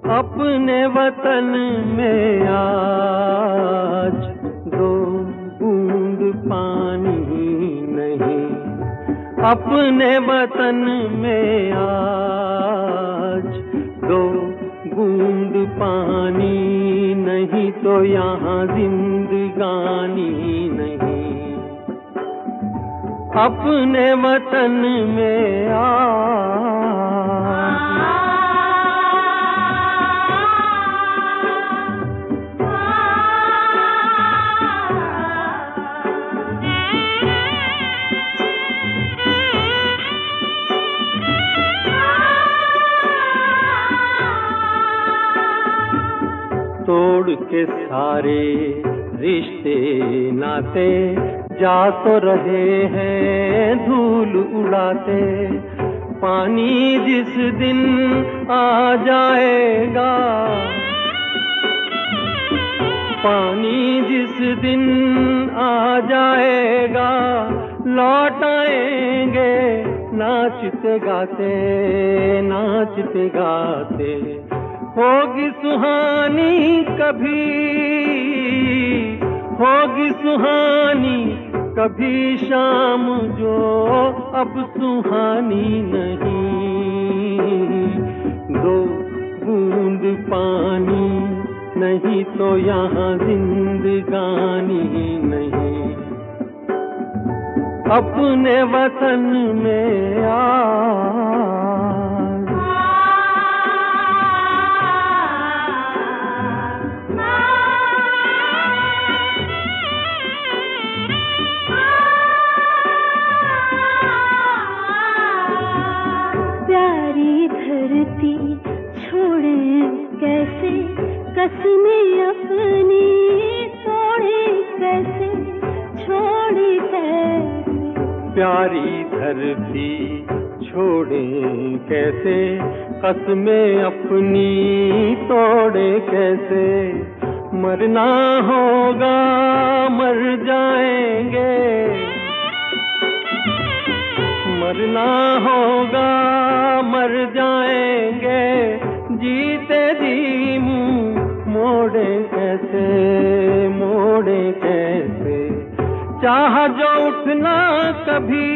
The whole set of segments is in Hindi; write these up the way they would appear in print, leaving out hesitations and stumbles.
अपने वतन में आज दो बूंद पानी नहीं, अपने वतन में आज दो बूंद पानी नहीं तो यहाँ जिंदगानी नहीं। अपने वतन में आज तोड़ के सारे रिश्ते नाते जा तो रहे हैं धूल उड़ाते। पानी जिस दिन आ जाएगा, पानी जिस दिन आ जाएगा, लौट आएंगे नाचते गाते, नाचते गाते। होगी सुहानी कभी, होगी सुहानी कभी शाम जो अब सुहानी नहीं। दो बूंद पानी नहीं तो यहाँ जिंदगानी नहीं। अपने वतन में धरती छोड़े कैसे, कसमें अपनी तोड़े कैसे, छोड़े कैसे। प्यारी धरती छोड़े कैसे, कसमें अपनी तोड़े कैसे। मरना होगा मर जाएंगे, मरना होगा मर जाएंगे। जीते जी मुंह मोड़े कैसे, मोड़े कैसे। चाह जो उठना कभी,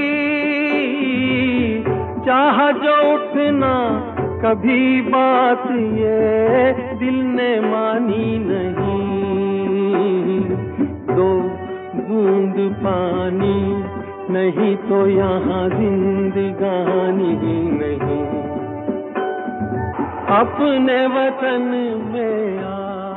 चाह जो उठना कभी, बात ये दिल ने मानी नहीं। दो बूंद पानी नहीं तो यहाँ जिंदगानी नहीं। अपने वतन में